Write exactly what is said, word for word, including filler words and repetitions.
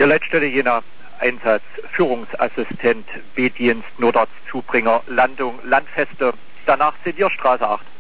letzte jener Einsatz, Führungsassistent, B-Dienst, Notarztzubringer, Landung, Landfeste. Danach Senierstraße acht.